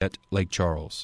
at Lake Charles.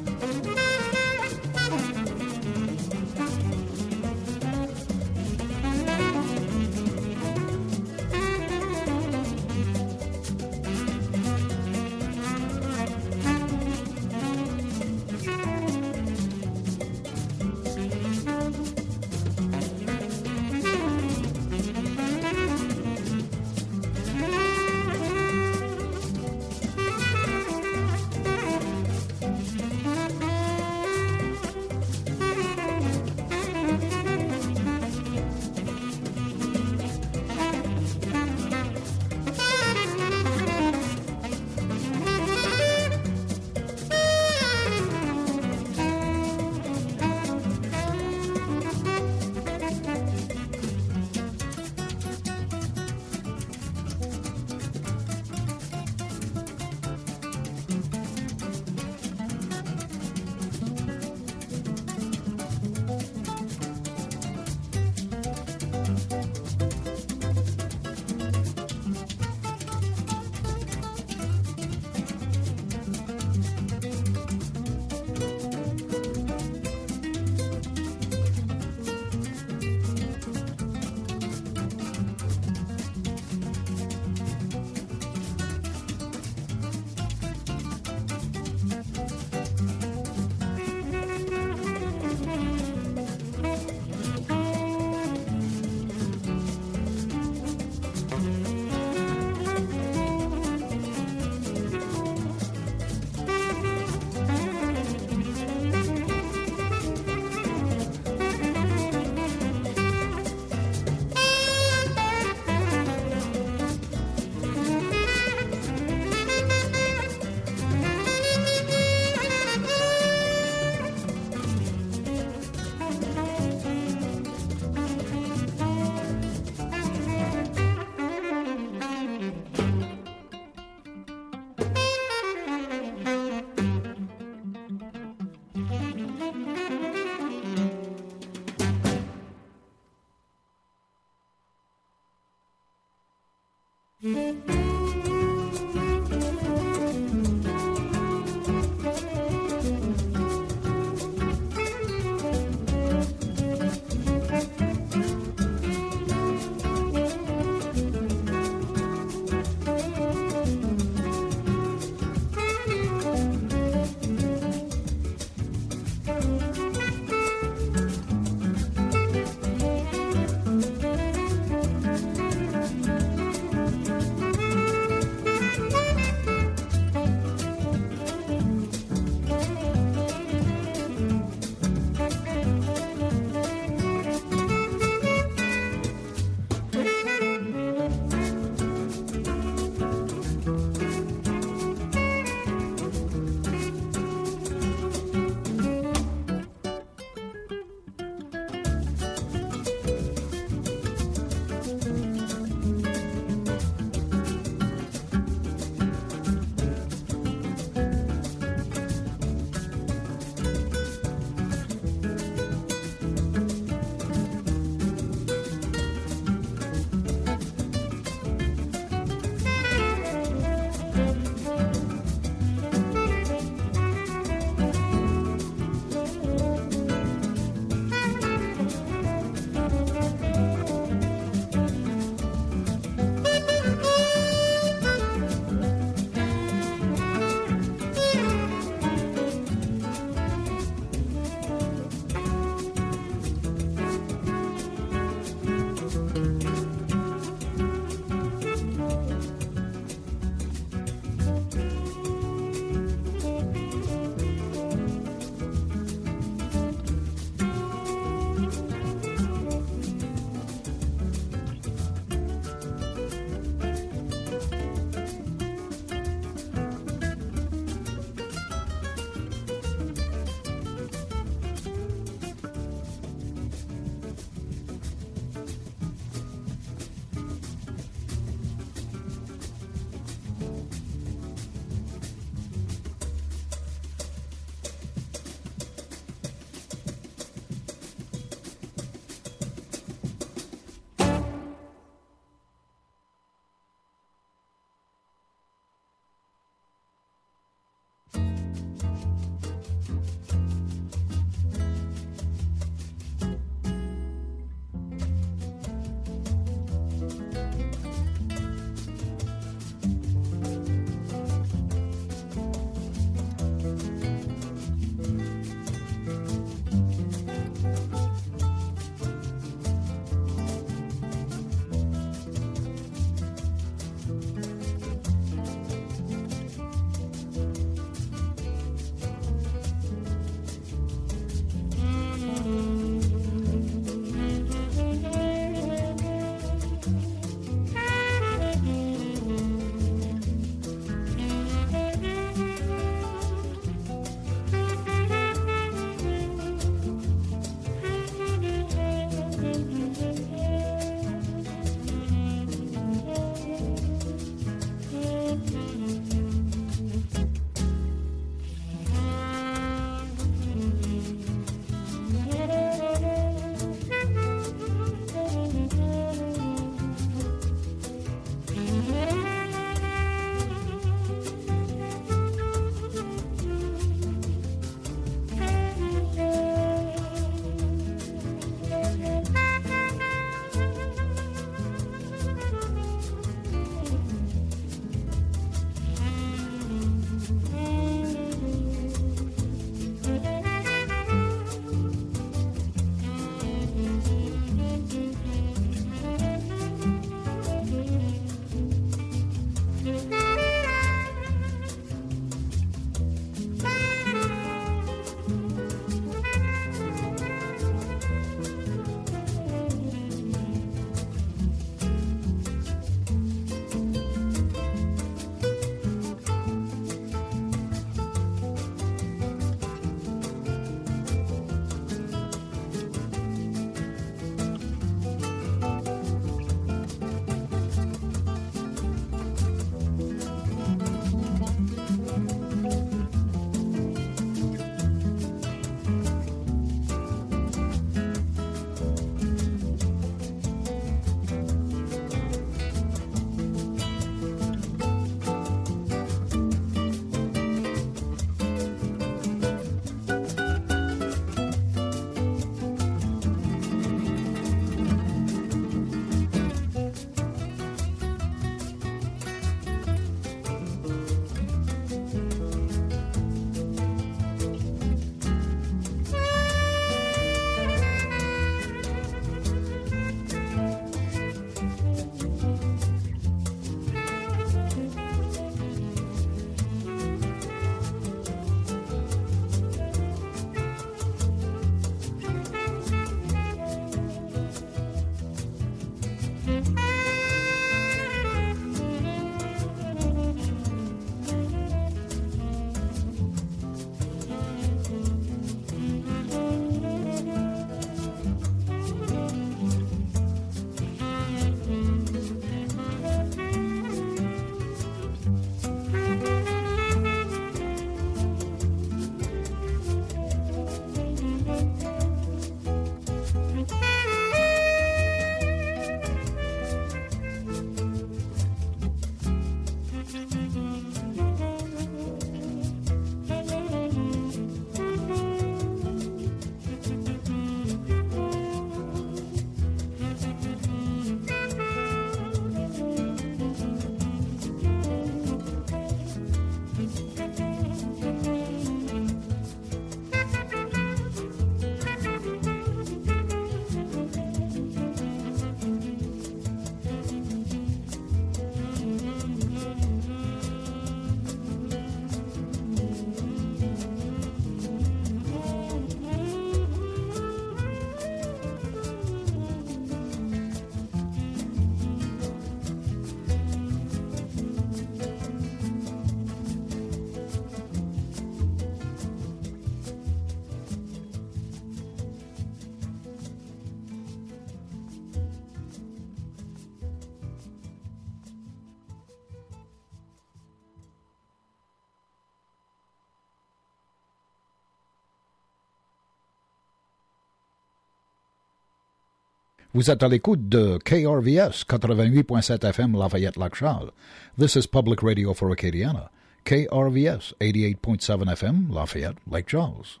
Vous êtes à l'écoute de KRVS 88.7 FM Lafayette-Lac-Charles. This is Public Radio for Acadiana. KRVS 88.7 FM Lafayette, Lake Charles.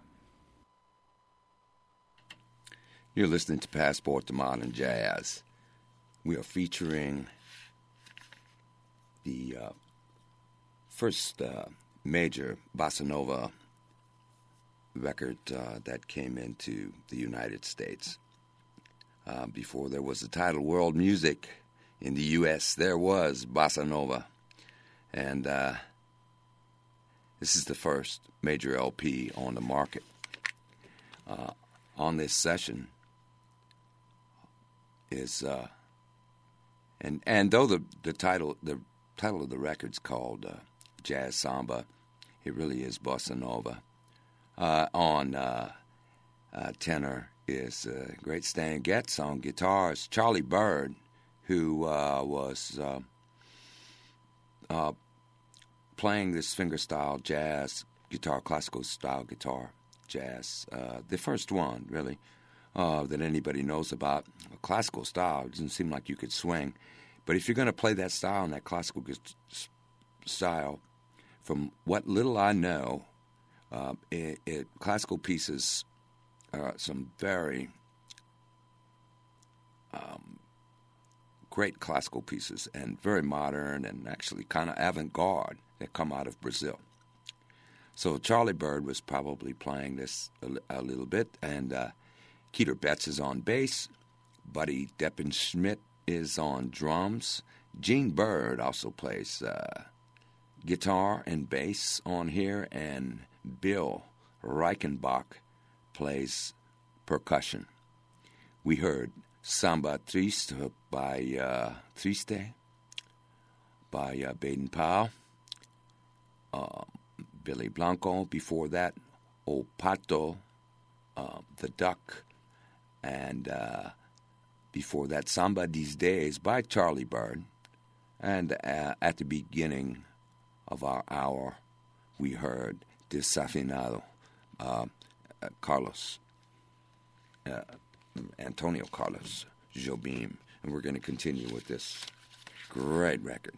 You're listening to Passport to Modern Jazz. We are featuring the first major bossa nova record that came into the United States. Before there was the title World Music in the U.S., there was bossa nova. And this is the first major LP on the market. On this session is, and though the title of the record's called Jazz Samba, it really is bossa nova. On tenor is great Stan Getz. On guitars, Charlie Byrd, who was playing this fingerstyle jazz guitar, classical style guitar jazz, the first one really that anybody knows about. Classical style, it doesn't seem like you could swing, but if you're going to play that style and that classical style, from what little I know, classical pieces are some very great classical pieces, and very modern and actually kind of avant-garde that come out of Brazil. So Charlie Byrd was probably playing this a little bit, and Keter Betts is on bass, Buddy Deppenschmidt is on drums, Gene Bird also plays guitar and bass on here, and Bill Reichenbach plays percussion. We heard Samba Triste by Baden Powell, Billy Blanco. Before that, O Pato, the Duck, and before that, Samba These Days by Charlie Byrd. And at the beginning of our hour, we heard Desafinado, Antonio Carlos Jobim. And we're going to continue with this great record.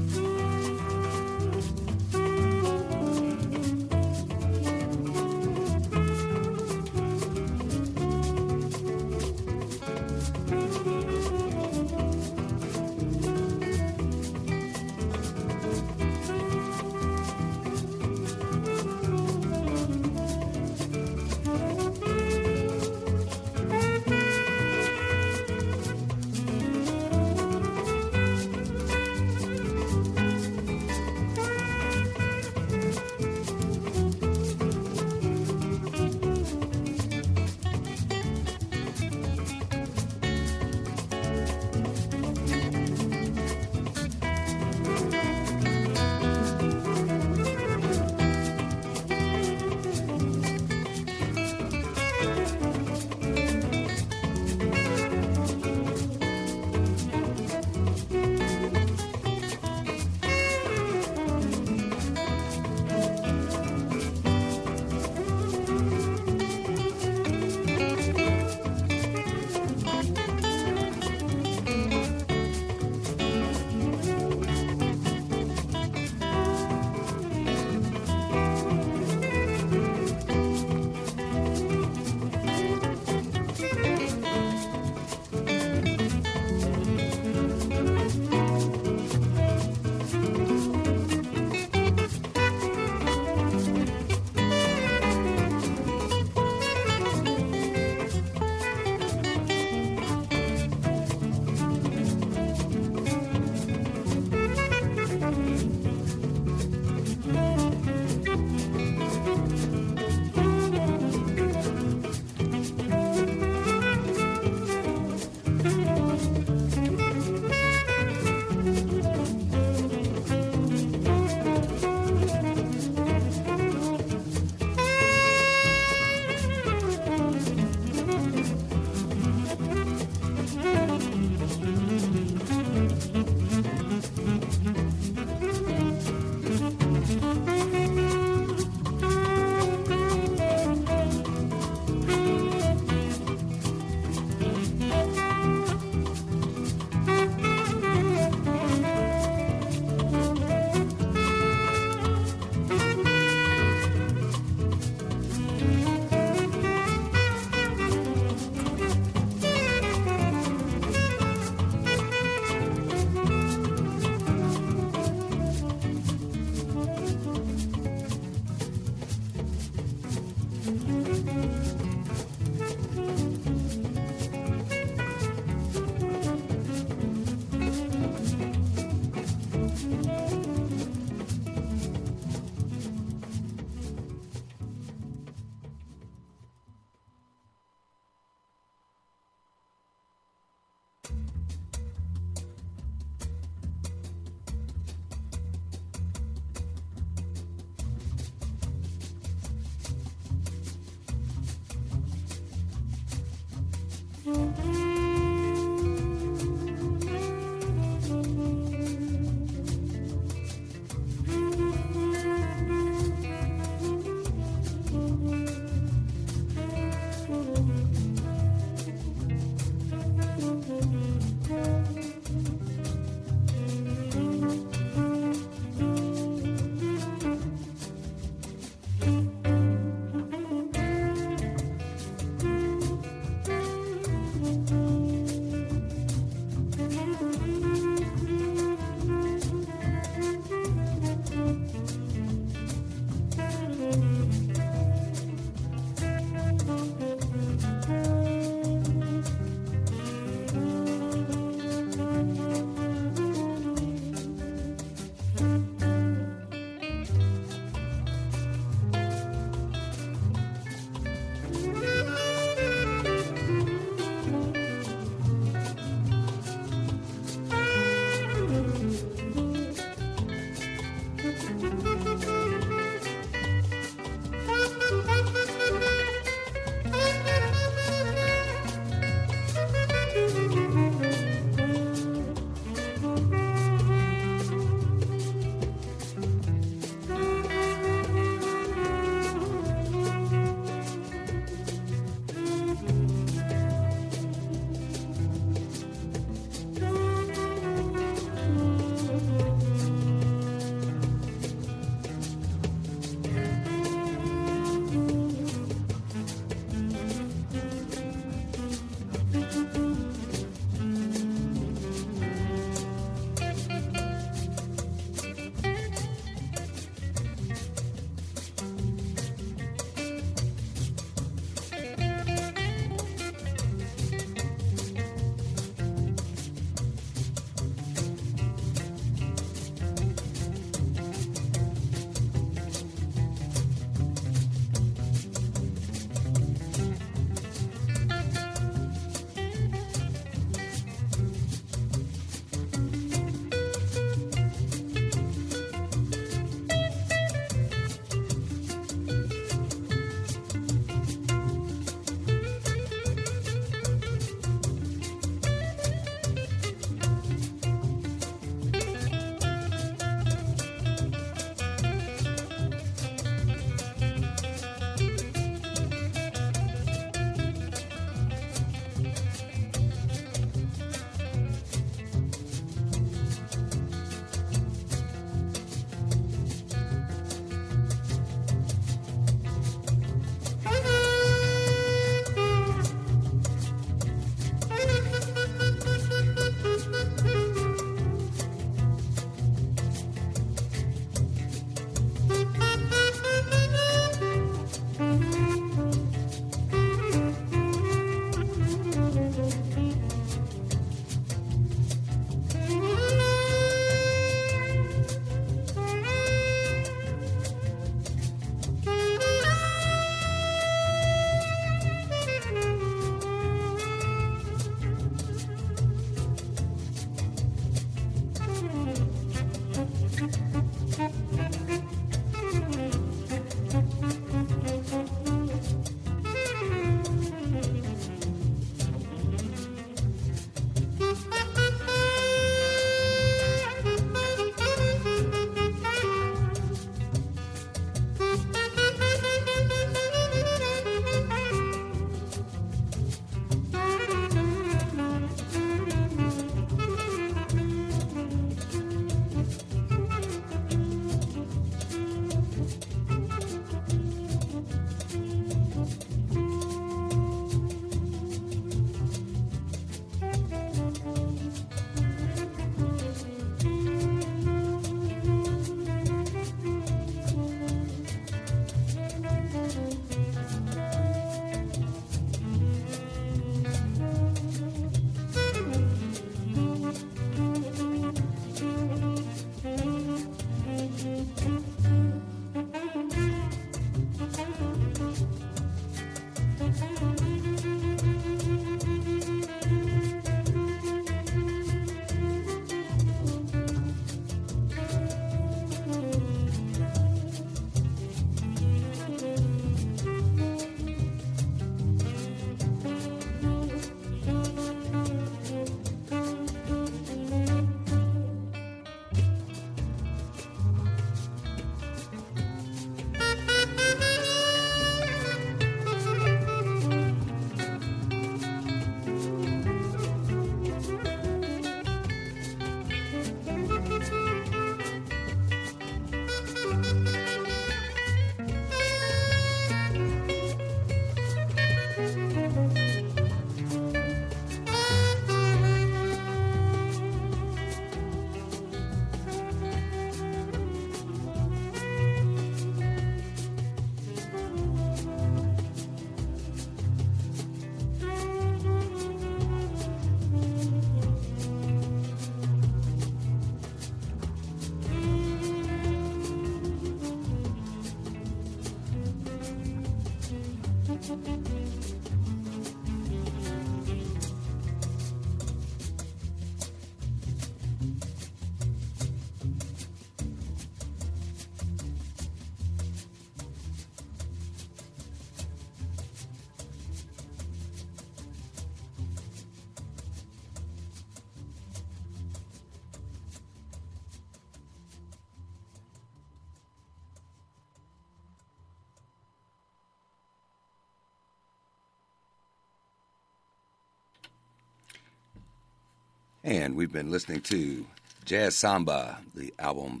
And we've been listening to Jazz Samba, the album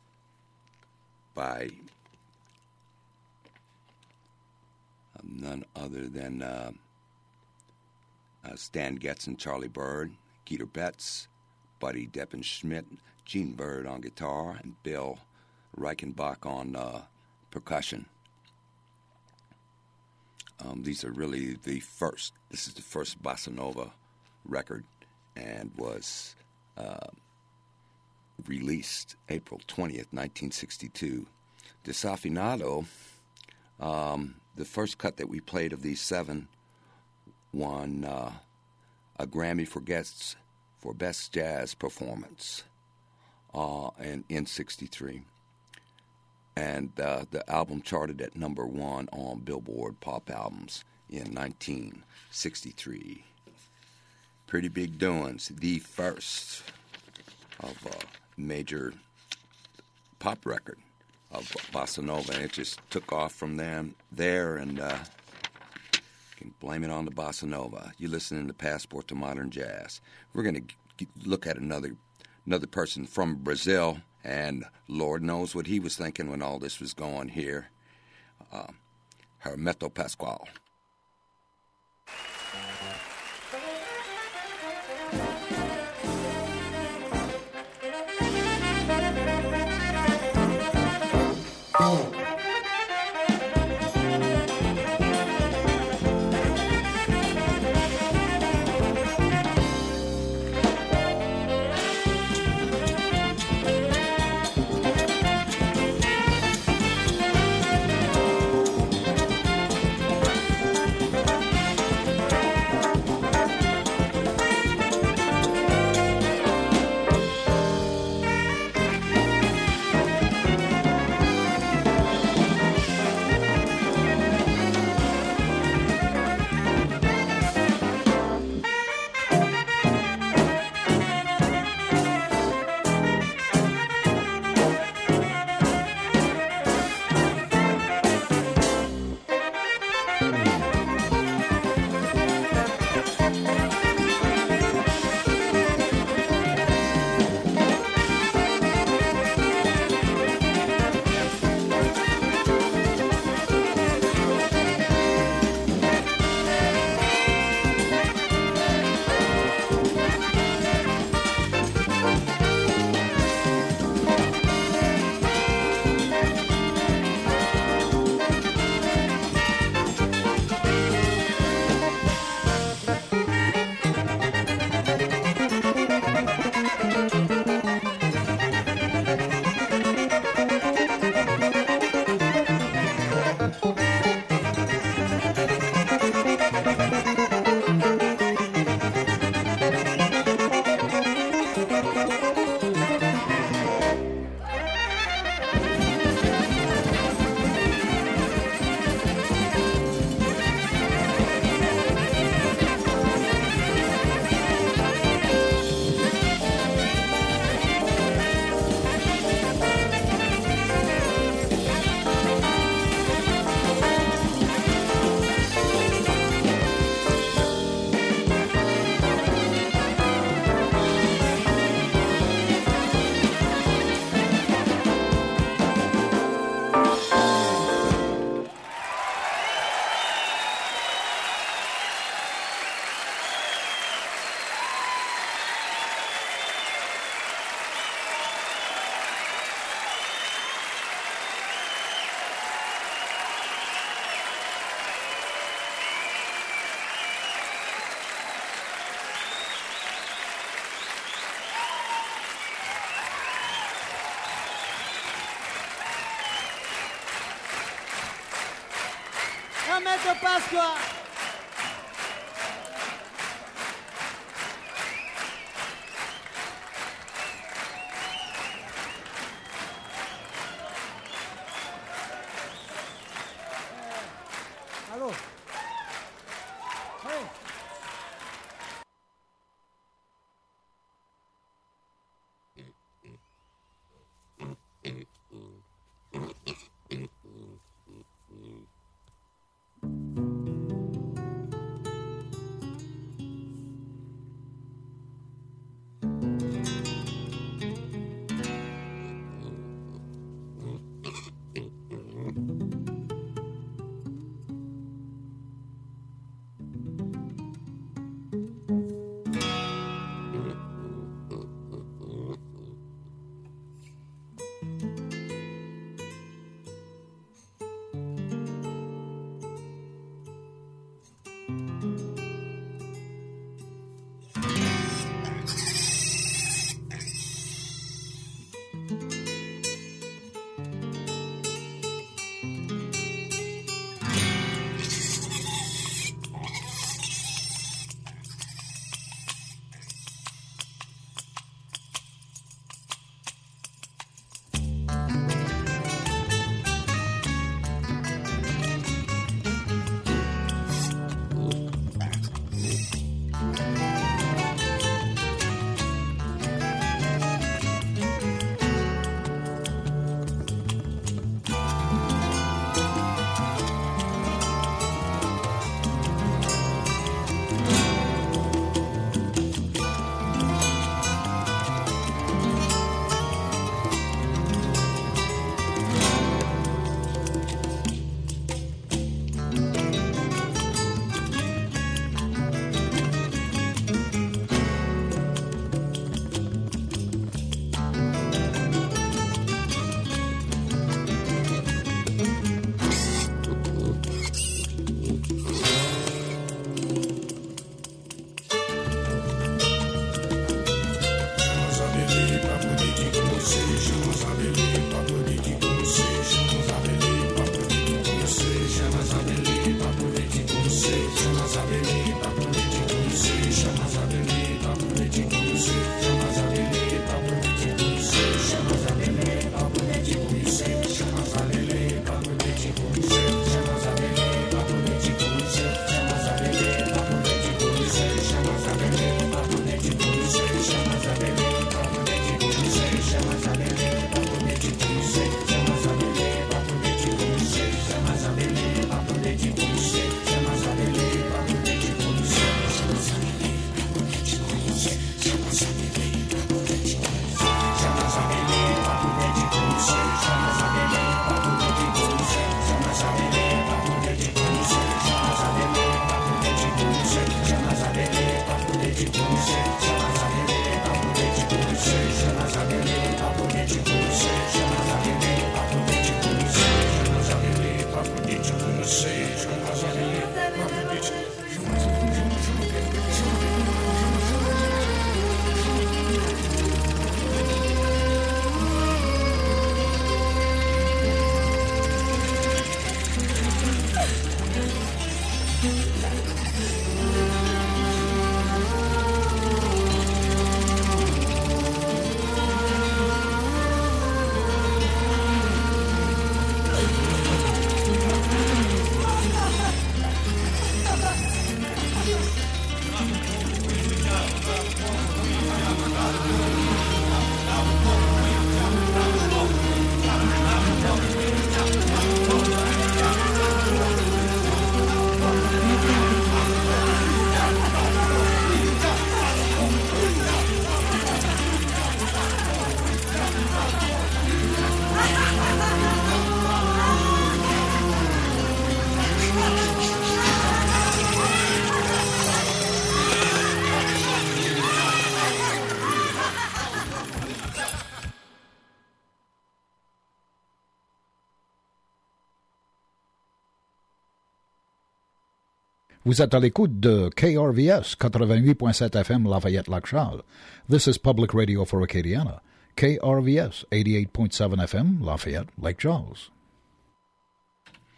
by none other than Stan Getz and Charlie Byrd, Keeter Betts, Buddy Deppenschmidt, Gene Byrd on guitar, and Bill Reichenbach on percussion. These are really the first. This is the first bossa nova record, and was released April 20th, 1962. Desafinado, the first cut that we played of these seven, won a Grammy for Best Jazz Performance in 63. And the album charted at number 1 on Billboard Pop Albums in 1963. Pretty big doings. The first of a major pop record of bossa nova, and it just took off from there, and you can blame it on the bossa nova. You're listening to Passport to Modern Jazz. We're going to look at another person from Brazil, and Lord knows what he was thinking when all this was going here. Hermeto Pascoal. fête de Pasqua. Allô? Hey. Vous êtes à l'écoute de KRVS 88.7 FM Lafayette-Lac-Charles. This is Public Radio for Acadiana. KRVS 88.7 FM Lafayette, Lake Charles.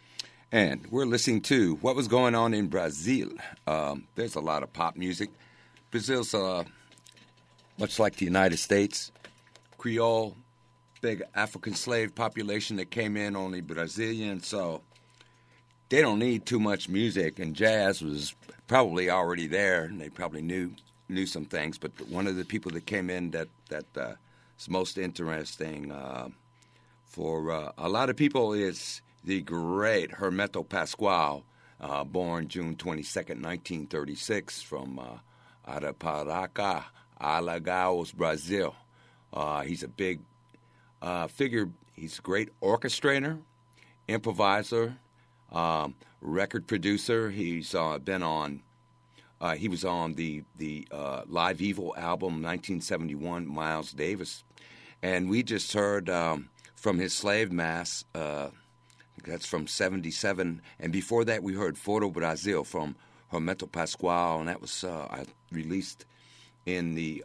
And we're listening to what was going on in Brazil. There's a lot of pop music. Brazil's much like the United States, Creole, big African slave population that came in, only Brazilian, so they don't need too much music, and jazz was probably already there, and they probably knew some things. But one of the people that came in that is most interesting for a lot of people is the great Hermeto Pascoal, born June 22nd, 1936, from Arapiraca, Alagoas, Brazil. He's a big figure. He's a great orchestrator, improviser, record producer. He's been on. He was on the Live Evil album, 1971, Miles Davis, and we just heard from his Slave Mass. That's from '77, and before that we heard Foro Brasil from Hermeto Pascoal, and that was released in the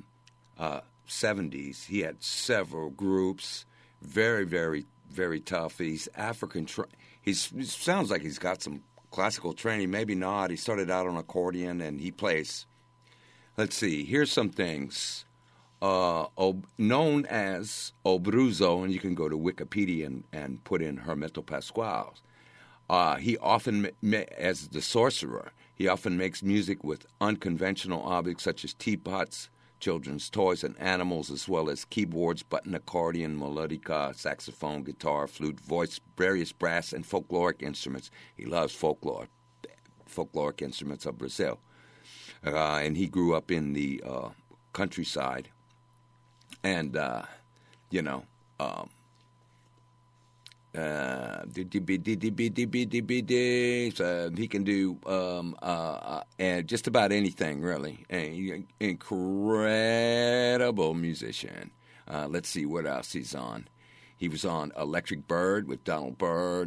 70s. He had several groups, very, very, very tough. He's African. He sounds like he's got some classical training, maybe not. He started out on accordion, and he plays. Let's see. Here's some things known as Obruso, and you can go to Wikipedia and put in Hermeto Pascoal. He often, as the sorcerer, he often makes music with unconventional objects such as teapots, children's toys, and animals, as well as keyboards, button accordion, melodica, saxophone, guitar, flute, voice, various brass, and folkloric instruments. He loves folkloric instruments of Brazil. And he grew up in the countryside. And, he can do and just about anything, really. And incredible musician. Let's see what else he's on. He was on Electric Bird with Donald Byrd,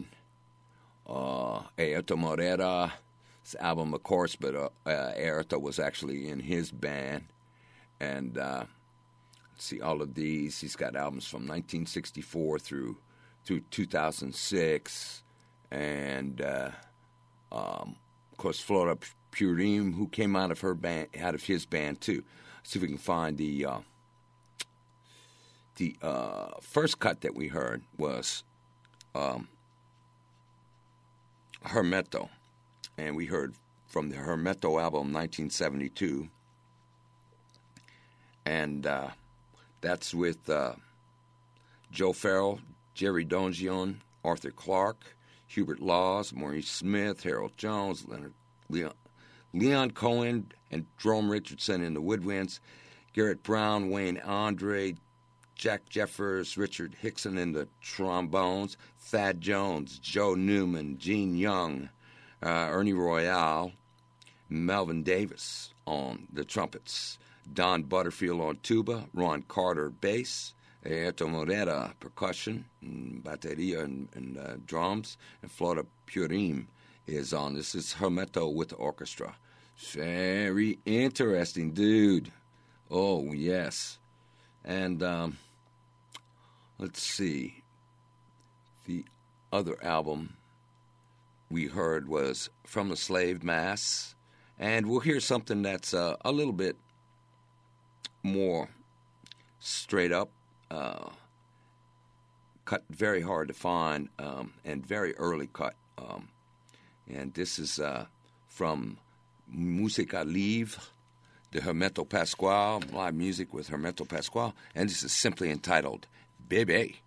Airto Moreira's album, of course, but Airto was actually in his band. And see all of these. He's got albums from 1964 through 2006, and of course Flora Purim, who came out of his band too. See if we can find the first cut that we heard was Hermeto, and we heard from the Hermeto album 1972, and that's with Joe Farrell, Jerry Dongion, Arthur Clarke, Hubert Laws, Maurice Smith, Harold Jones, Leon Cohen, and Jerome Richardson in the woodwinds, Garrett Brown, Wayne Andre, Jack Jeffers, Richard Hickson in the trombones, Thad Jones, Joe Newman, Gene Young, Ernie Royale, Melvin Davis on the trumpets, Don Butterfield on tuba, Ron Carter bass, Airto Moreira percussion, bateria, and drums, and Flora Purim is on. This is Hermeto with the orchestra. Very interesting, dude. Oh, yes. And let's see. The other album we heard was From the Slave Mass, and we'll hear something that's a little bit more straight up, cut very hard to find, and very early cut. And this is from Música Livre, the Hermeto Pascoal, live music with Hermeto Pascoal, and this is simply entitled Bébé.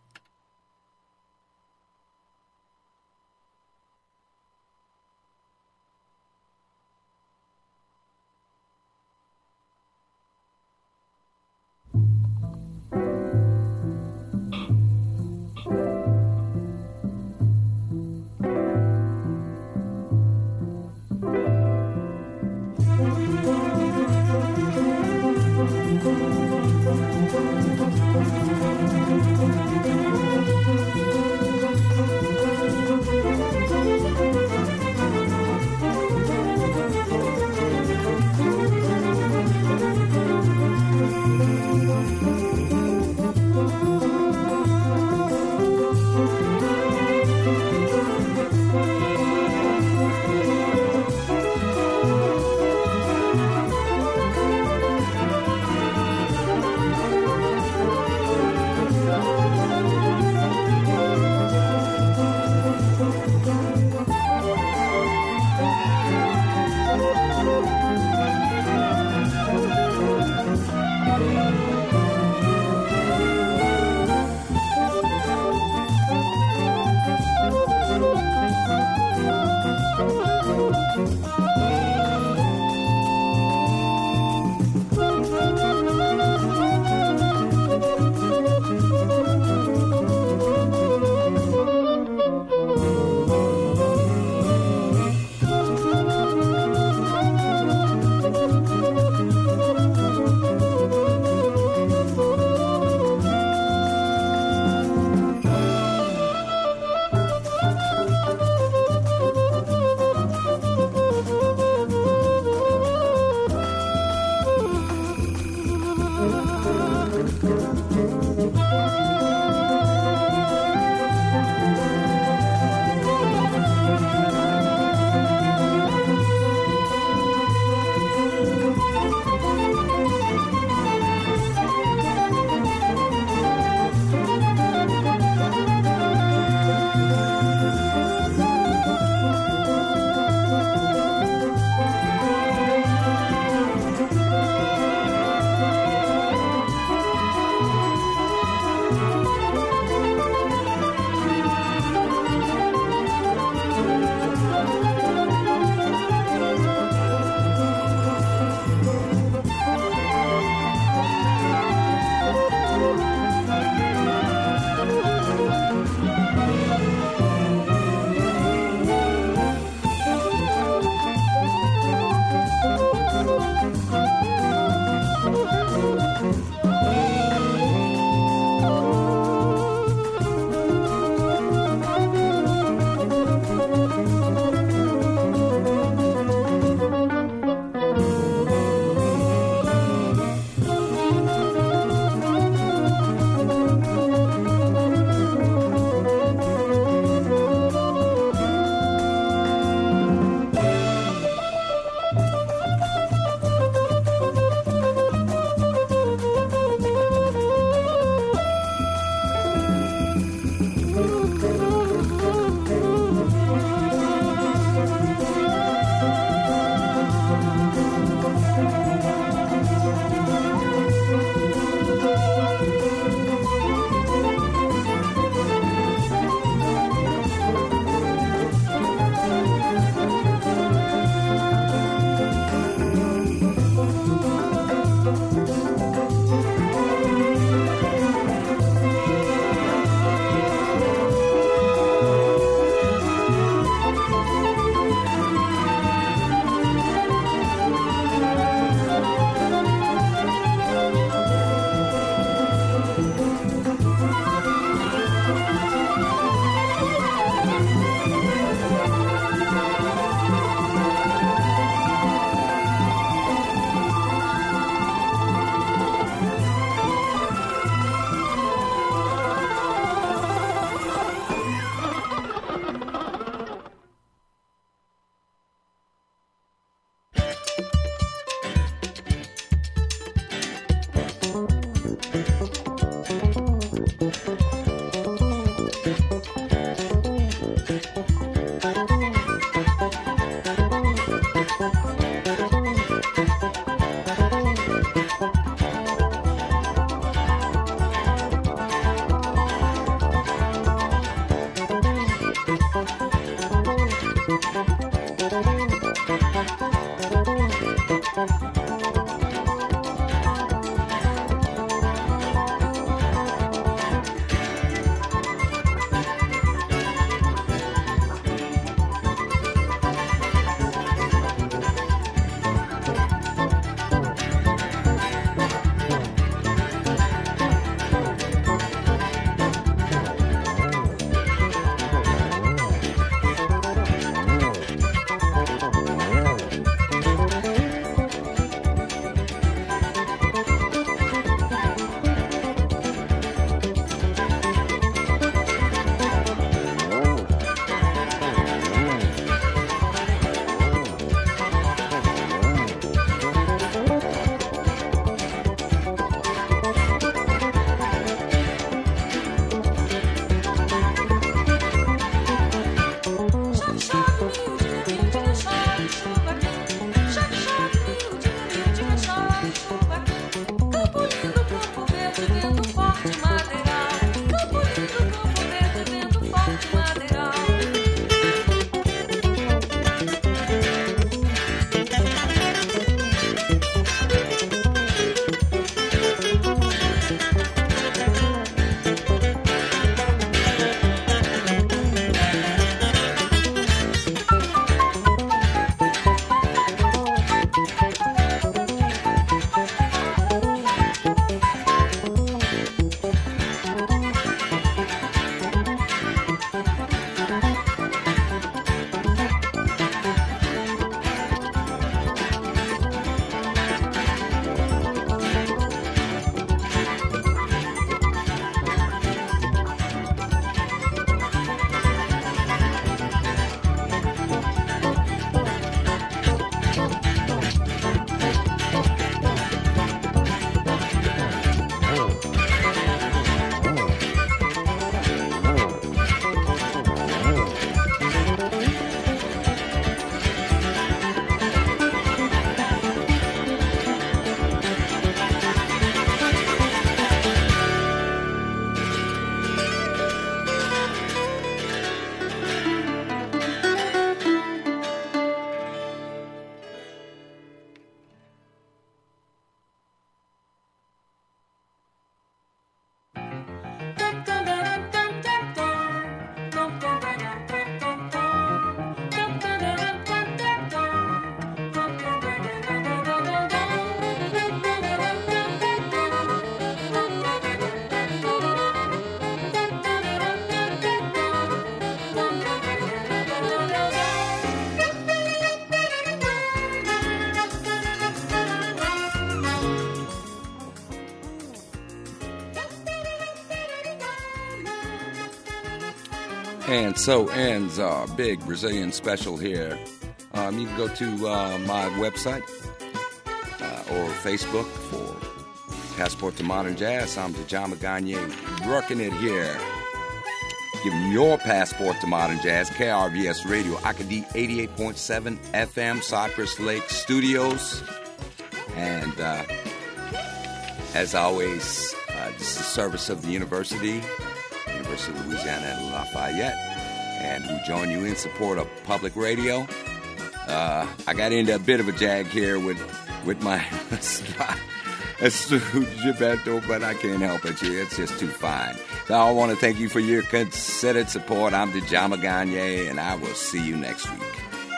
And so ends our big Brazilian special here. You can go to my website or Facebook for Passport to Modern Jazz. I'm Djama Gagne, working it here. Giving you your passport to modern jazz. KRVS Radio, Acadie 88.7 FM, Cypress Lake Studios. And as always, this is a service of the University of Louisiana at Lafayette, and we join you in support of public radio. I got into a bit of a jag here with my Gilberto, but I can't help it. It's just too fine. So I want to thank you for your considered support. I'm Djama Gagne, and I will see you next week.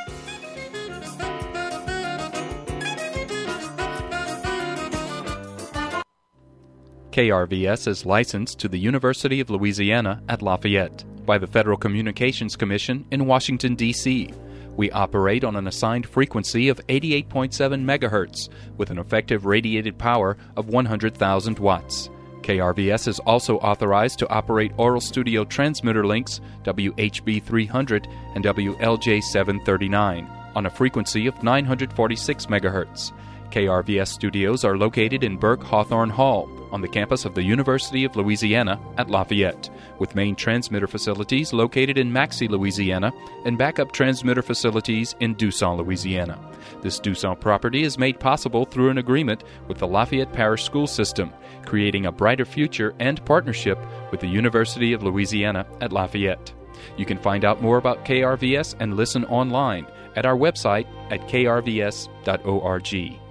KRVS is licensed to the University of Louisiana at Lafayette by the Federal Communications Commission in Washington, D.C. We operate on an assigned frequency of 88.7 megahertz with an effective radiated power of 100,000 watts. KRVS is also authorized to operate Oral Studio transmitter links WHB 300 and WLJ 739 on a frequency of 946 megahertz. KRVS studios are located in Burke Hawthorne Hall on the campus of the University of Louisiana at Lafayette, with main transmitter facilities located in Maxey, Louisiana, and backup transmitter facilities in Dusson, Louisiana. This Dusson property is made possible through an agreement with the Lafayette Parish School System, creating a brighter future and partnership with the University of Louisiana at Lafayette. You can find out more about KRVS and listen online at our website at krvs.org.